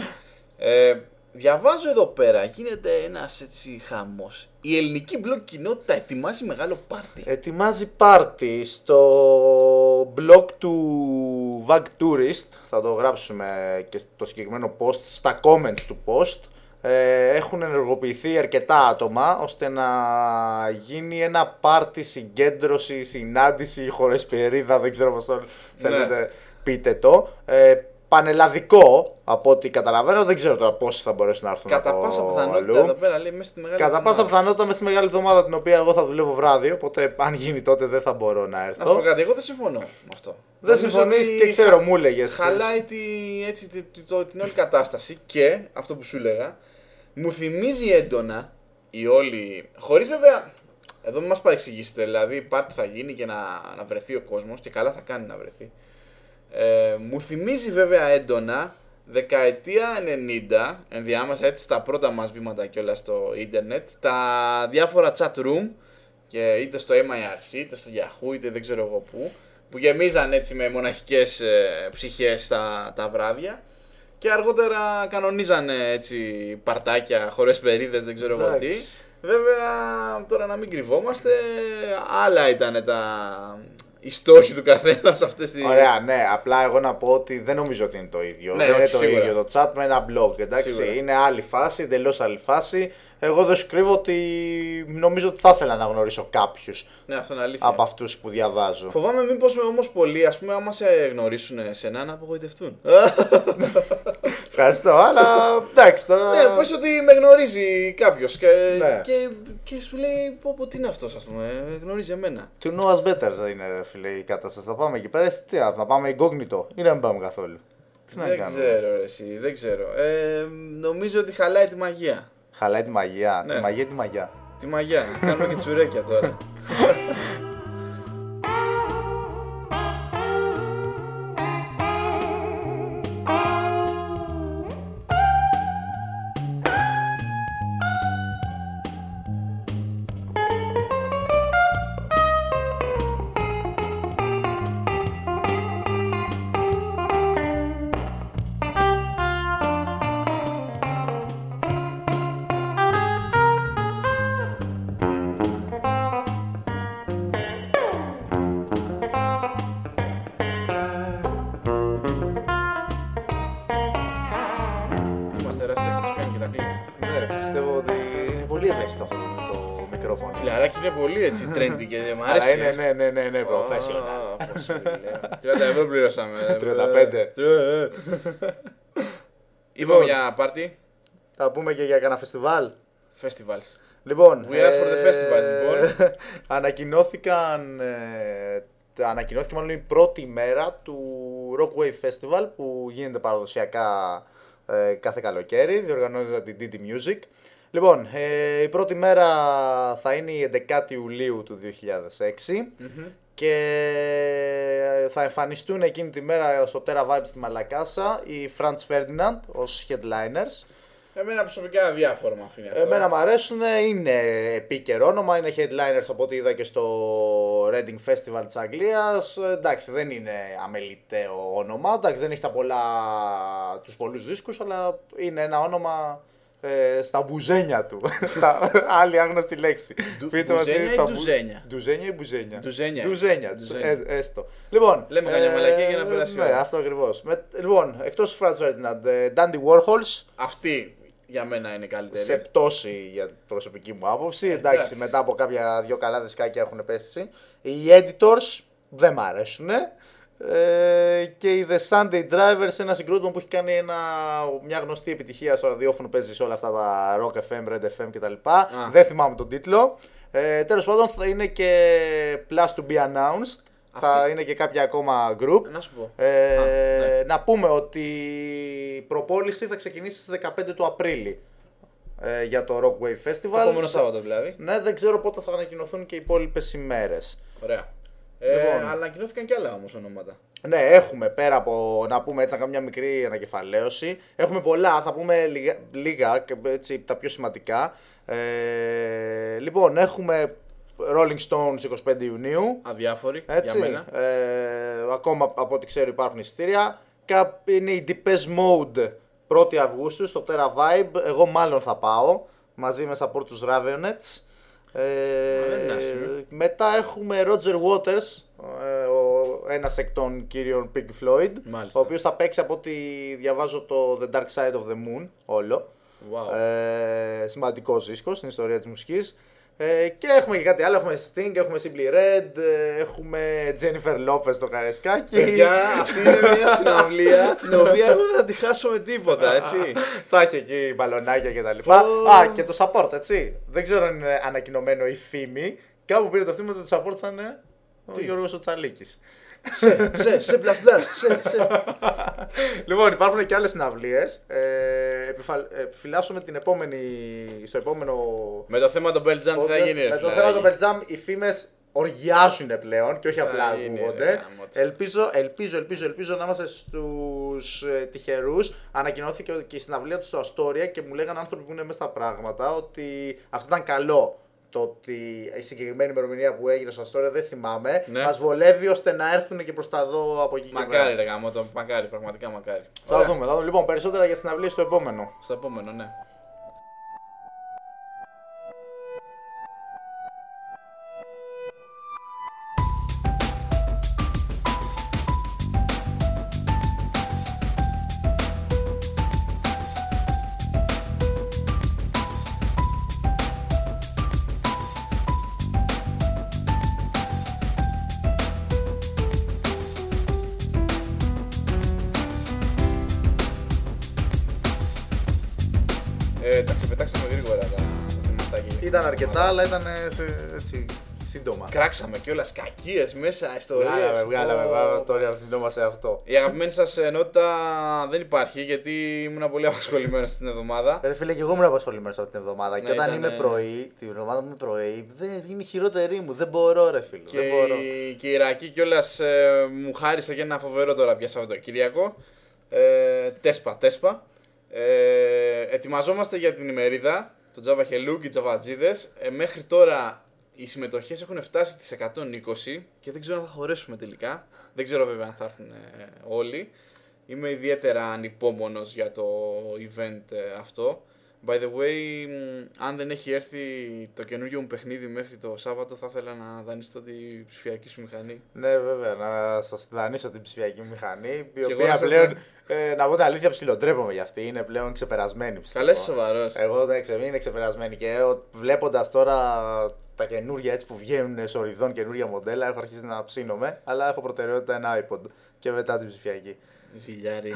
Διαβάζω εδώ πέρα, γίνεται ένας έτσι χαμός. Η ελληνική blog κοινότητα ετοιμάζει μεγάλο πάρτι. Ετοιμάζει πάρτι στο blog του Vag Tourist. Θα το γράψουμε και στο συγκεκριμένο post, στα comments του post. Έχουν ενεργοποιηθεί αρκετά άτομα ώστε να γίνει ένα πάρτι, συγκέντρωση, συνάντηση, χορεσπιερίδα, δεν ξέρω πώς το θέλετε, πείτε το. Πανελλαδικό, από ό,τι καταλαβαίνω, δεν ξέρω τώρα πόσοι θα μπορέσουν να έρθουν. Κατά πάσα πιθανότητα εδώ πέρα λέει μέσα στη μεγάλη εβδομάδα. Κατά πάσα πιθανότητα μέσα στη μεγάλη εβδομάδα, την οποία εγώ θα δουλεύω βράδυ, οπότε αν γίνει τότε δεν θα μπορώ να έρθω. Να σου πω κάτι, εγώ δεν συμφωνώ με αυτό. Δεν συμφωνείς και ξέρω, μου έλεγες. Χαλάει την όλη κατάσταση και αυτό που σου έλεγα, μου θυμίζει έντονα η όλη. Χωρίς βέβαια. Εδώ μην μας παρεξηγήσετε, δηλαδή πάρτι θα γίνει και να βρεθεί ο κόσμος και καλά θα κάνει να βρεθεί. Μου θυμίζει βέβαια έντονα δεκαετία 90, ενδιάμεσα έτσι στα πρώτα μας βήματα και όλα στο ίντερνετ, τα διάφορα chat room και είτε στο MIRC είτε στο Yahoo είτε δεν ξέρω εγώ που γεμίζαν έτσι με μοναχικές ψυχές τα βράδια και αργότερα κανονίζανε έτσι παρτάκια, χορεσπερίδες, δεν ξέρω εγώ τι. Βέβαια τώρα να μην κρυβόμαστε, άλλα ήταν οι στόχοι του καθένα σε αυτές τις. Ωραία, ναι. Απλά εγώ να πω ότι δεν νομίζω ότι είναι το ίδιο. Ναι, δεν είναι σίγουρα. το ίδιο το chat με ένα blog. Εντάξει. Σίγουρα. Είναι άλλη φάση, εντελώς άλλη φάση. Εγώ δεν σου κρύβω ότι νομίζω ότι θα ήθελα να γνωρίσω κάποιους. Ναι, αυτό είναι αλήθεια. Από αυτούς που διαβάζω. Φοβάμαι μήπως όμως πολλοί, ας πούμε, άμα σε γνωρίσουν εσένα, να απογοητευτούν. Ευχαριστώ, αλλά εντάξει τώρα. Ναι, πες ότι με γνωρίζει κάποιος Ναι. και σου λέει πω τι είναι αυτός, ας πούμε, γνωρίζει εμένα. To know us better είναι, φίλε, η κατάσταση. Θα πάμε εκεί πέρα, να πάμε incognito ή να μην πάμε καθόλου. Τι να Δεν κάνουμε. ξέρω, ρε, εσύ, δεν ξέρω. Νομίζω ότι χαλάει τη μαγεία. Χαλάει τη μαγεία. Ναι. Τη μαγεία, τη μαγεία. Τη μαγεία. Κάνουμε και τσουρέκια τώρα. Φιλαράκι είναι πολύ έτσι trendy και δεν μ' αρέσει. Ναι, professional. 30 ευρώ πληρώσαμε. 35. Είπαμε για πάρτι. Θα πούμε και για κανένα φεστιβάλ. Festivals. Λοιπόν, We are for the festivals, λοιπόν. Ανακοινώθηκε μάλλον η πρώτη μέρα του Rockwave Festival που γίνεται παραδοσιακά κάθε καλοκαίρι, διοργανώνεται την DD Music. Λοιπόν, η πρώτη μέρα θα είναι η 11η Ιουλίου του 2006 και θα εμφανιστούν εκείνη τη μέρα στο Terra Vibes στη Μαλακάσα οι Franz Ferdinand ως headliners. Εμένα προσωπικά διάφορα μου αφήνει αυτό. Εμένα μου αρέσουν, είναι επίκαιρο όνομα, είναι headliners από ό,τι είδα και στο Reading Festival της Αγγλίας. Εντάξει, δεν είναι αμεληταίο όνομα, εντάξει, δεν έχει τους πολλούς δίσκους, αλλά είναι ένα όνομα στα μπουζένια του. Άλλη άγνωστη λέξη. Μπουζένια ή ντουζένια? Ντουζένια ή μπουζένια? Ντουζένια. Έστω. Λοιπόν, λέμε καμιά μαλακία για να περάσει. Ναι, αυτό ακριβώς. Λοιπόν, εκτός του Franz Ferdinand, Dandy Warhols. Αυτή για μένα είναι καλύτερη. Σε πτώση για προσωπική μου άποψη. Εντάξει, μετά από κάποια δυο καλά δισκάκια έχουν πέσει. Οι Editors δεν μ' αρέσουν. Και οι The Sunday Drivers, ένα συγκρότημα που έχει κάνει μια γνωστή επιτυχία στο ραδιόφωνο, παίζει σε όλα αυτά τα Rock FM, Red FM κτλ. Δεν θυμάμαι τον τίτλο. Τέλος πάντων θα είναι και Plus to be announced. Θα είναι και κάποια ακόμα group. Να σου πω. Ναι. Να πούμε ότι η προπόληση θα ξεκινήσει στις 15 του Απρίλη για το Rock Wave Festival. Το επόμενο Σάββατο δηλαδή. Ναι, δεν ξέρω πότε θα ανακοινωθούν και οι υπόλοιπες ημέρες. Ωραία. Λοιπόν. Αλλά ανακοινώθηκαν και άλλα όμως ονόματα. Ναι, έχουμε πέρα από να πούμε έτσι, να κάνουμε μια μικρή ανακεφαλαίωση. Έχουμε πολλά, θα πούμε λίγα έτσι, τα πιο σημαντικά. Λοιπόν, έχουμε Rolling Stones 25 Ιουνίου. Αδιάφοροι, έτσι, για μένα. Ακόμα από ό,τι ξέρω υπάρχουν εισιτήρια. Είναι η Depeche Mode 1η Αυγούστου στο Terra Vibe. Εγώ μάλλον θα πάω μαζί με support τους Ravenets. Μετά έχουμε Roger Waters, ένας εκ των κύριων Pink Floyd. Μάλιστα. Ο οποίος θα παίξει από ό,τι διαβάζω το The Dark Side of the Moon όλο. Wow. Σημαντικός δίσκος στην ιστορία της μουσικής. Και έχουμε και κάτι άλλο, έχουμε Sting, έχουμε Simply Red, έχουμε Jennifer Lopez στο Καρεσκάκι. Παιδιά, αυτή είναι μια συναυλία την οποία εγώ δεν θα τη χάσω με τίποτα, έτσι. Θα έχει εκεί μπαλονάκια και τα λοιπά. Και το support, έτσι. Δεν ξέρω αν είναι ανακοινωμένο η φήμη. Κάπου πήρε το αυτή με το support θα είναι ο Γιώργος ο Τσαλίκης. Σε πλας πλας, σε. Λοιπόν, υπάρχουν και άλλες συναυλίες. Επιφυλάσσουμε στο επόμενο. Με το θέμα των Pearl Jam τι θα γίνει, με το θέμα των Pearl Jam οι φήμες οργιάζουν πλέον και όχι απλά ακούγονται. Ελπίζω να είμαστε στους τυχερούς. Ανακοινώθηκε και η συναυλία του στο Αστόρια και μου λέγανε άνθρωποι που είναι μέσα στα πράγματα ότι αυτό ήταν καλό. Το ότι η συγκεκριμένη ημερομηνία που έγινε στο Αστόρια δεν θυμάμαι. Ναι. Μας βολεύει ώστε να έρθουν και προς τα δω από εκεί. Μακάρι, ρε γάμο, μακάρι, πραγματικά μακάρι. Θα δούμε. Λοιπόν, περισσότερα για τις συναυλίες στο επόμενο. Στο επόμενο, ναι. Τα ξεπετάξαμε γρήγορα τα θεματάκια. Ήταν αρκετά, αλλά ήταν έτσι σύντομα. Κράξαμε κιόλας κακίες μέσα, ιστορίες. Βγάλαμε, τώρα αρθινόμαστε σε αυτό. Η αγαπημένη σας ενότητα δεν υπάρχει γιατί ήμουν πολύ απασχολημένος την εβδομάδα. Ρε φίλε, και εγώ ήμουν απασχολημένος αυτή την εβδομάδα. Ναι, και όταν είμαι πρωί, την εβδομάδα μου είναι πρωί, είναι η χειρότερη μου. Δεν μπορώ, ρε φίλε. Και η Ιρακή κιόλας μου χάρισε και ένα φοβερό τώρα πια Σαββατοκύριακο. Τέσπα. Ετοιμαζόμαστε για την ημερίδα, το Java Hello και οι Τζαβατζίδες. Μέχρι τώρα οι συμμετοχές έχουν φτάσει τις 120 και δεν ξέρω αν θα χωρέσουμε τελικά. Δεν ξέρω βέβαια αν θα έρθουν όλοι. Είμαι ιδιαίτερα ανυπόμονος για το event αυτό. By the way, αν δεν έχει έρθει το καινούργιο μου παιχνίδι μέχρι το Σάββατο, θα ήθελα να δανειστώ την ψηφιακή σου μηχανή. Ναι, βέβαια, να σας δανείσω την ψηφιακή μηχανή. Η οποία πλέον, να πω την αλήθεια, ψιλοτρέπομαι για αυτή. Είναι πλέον ξεπερασμένη. Καλά, είσαι σοβαρός. Εγώ δεν είναι ξεπερασμένη και βλέποντας τώρα τα καινούργια έτσι που βγαίνουν σοριδών, καινούργια μοντέλα, έχω αρχίσει να ψήνομαι. Αλλά έχω προτεραιότητα ένα iPod και μετά την ψηφιακή. Ζηλιάρη.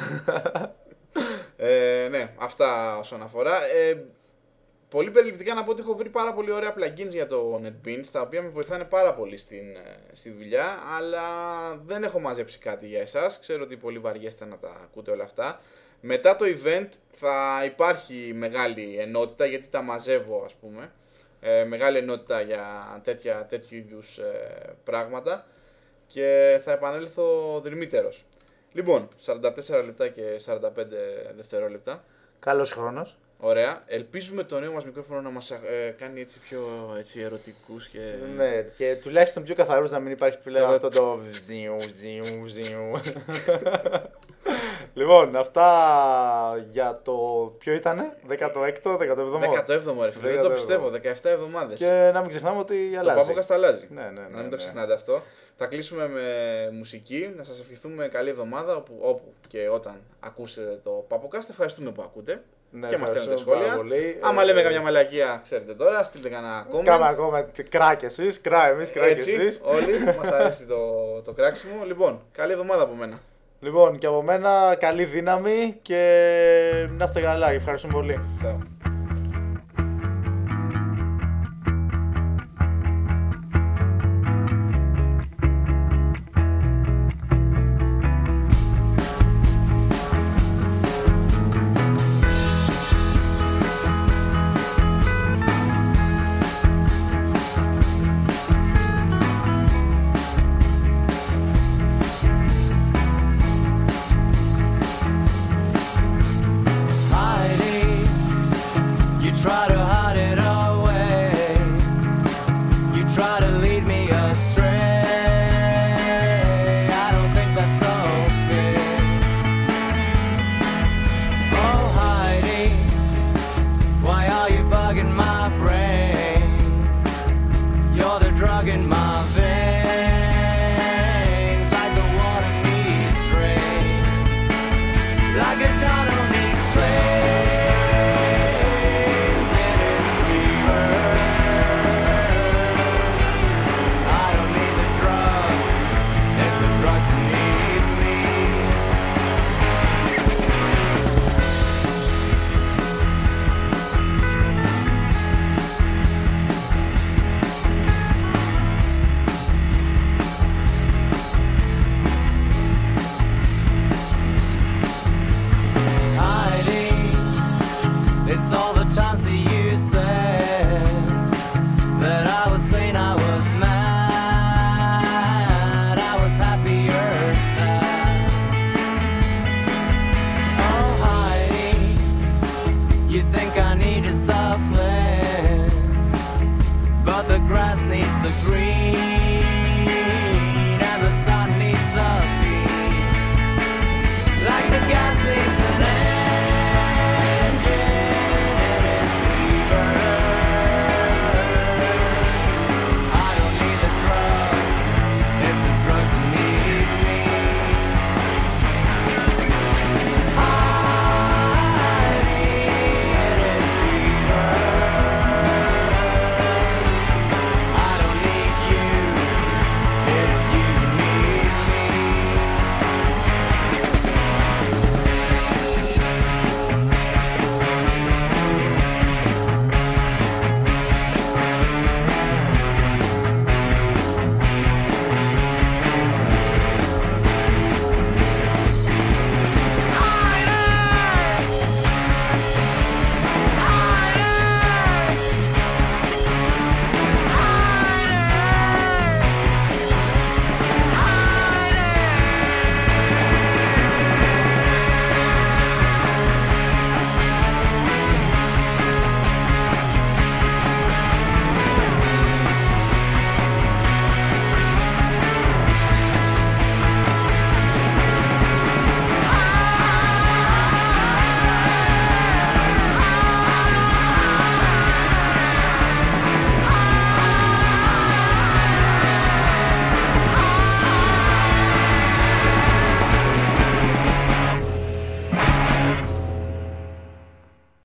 Ναι, αυτά όσον αφορά. Πολύ περιληπτικά να πω ότι έχω βρει πάρα πολύ ωραία plugins για το NetBeans, τα οποία με βοηθάνε πάρα πολύ στη δουλειά, αλλά δεν έχω μαζέψει κάτι για εσάς. Ξέρω ότι πολύ βαριέστε να τα ακούτε όλα αυτά. Μετά το event θα υπάρχει μεγάλη ενότητα, γιατί τα μαζεύω ας πούμε. Μεγάλη ενότητα για τέτοιου είδους πράγματα και θα επανέλθω δρυμύτερος. Λοιπόν, 44 λεπτά και 45 δευτερόλεπτα. Καλός χρόνος. Ωραία. Ελπίζουμε το νέο μας μικρόφωνο να μας κάνει έτσι πιο ερωτικούς και... Ναι, και τουλάχιστον πιο καθαρούς, να μην υπάρχει πλέον αυτό το ζιου. Λοιπόν, αυτά για το... Ποιο ήτανε? 16ο, 17ο? 17ο ρε φίλε, δεν το πιστεύω, 17 εβδομάδες. Και να μην ξεχνάμε ότι αλλάζει. Το Παπούκας τα αλλάζει. Ναι, να μην το ξεχνάτε αυτό. Θα κλείσουμε με μουσική, να σας ευχηθούμε καλή εβδομάδα όπου και όταν ακούσετε το Παπούκας. Ευχαριστούμε που ακούτε. Ναι, και μας στέλνετε ευχαριστώ πάρα σχόλια. πολύ. Άμα λέμε καμιά μαλακία, ξέρετε τώρα, στείλτε κανένα comment. Κάνα comment, κράκ εσείς, εμείς, κράκ εσείς. Όλοι, μας αρέσει το κράξιμο. Λοιπόν, καλή εβδομάδα από μένα. Λοιπόν, και από μένα καλή δύναμη και να είστε καλά. Ευχαριστούμε πολύ. Ciao.